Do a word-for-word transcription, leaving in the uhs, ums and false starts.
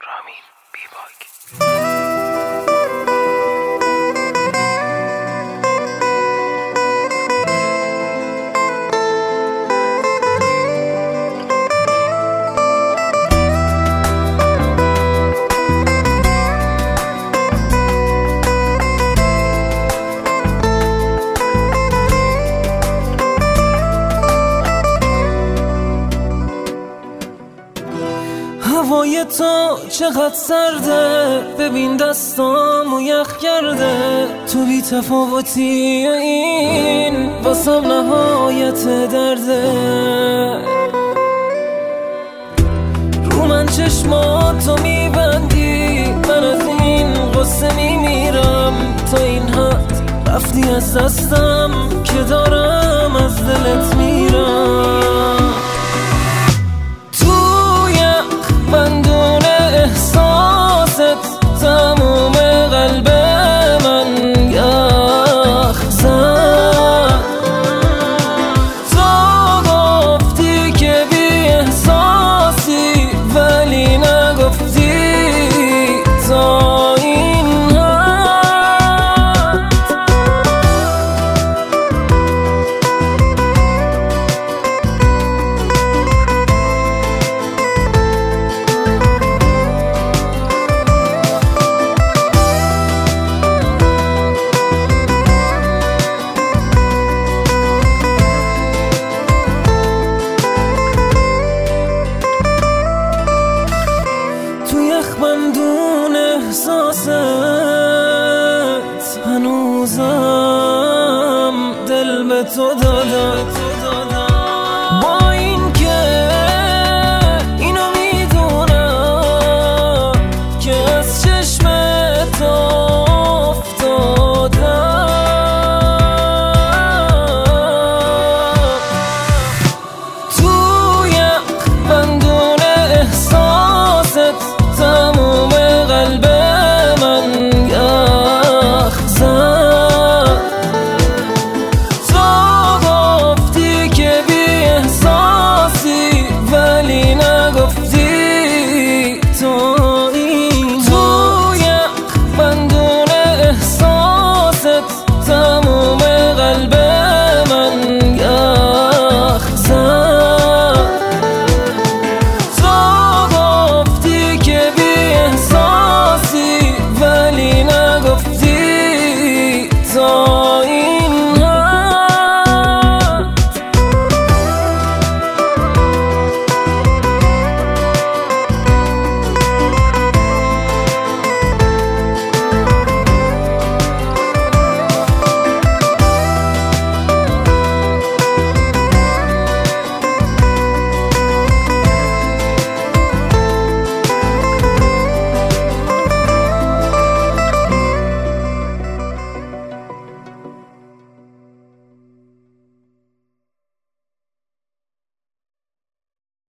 رامین بی باگ. هوای تو چقدر سرده، ببین دستامو یخ کرده. تو بی تفاوتی این واسم نهایت درده. رو من چشماتو میبندی، من از این غصه میمیرم. تا این حد رفتی از دستم که دارم از دلت میرم.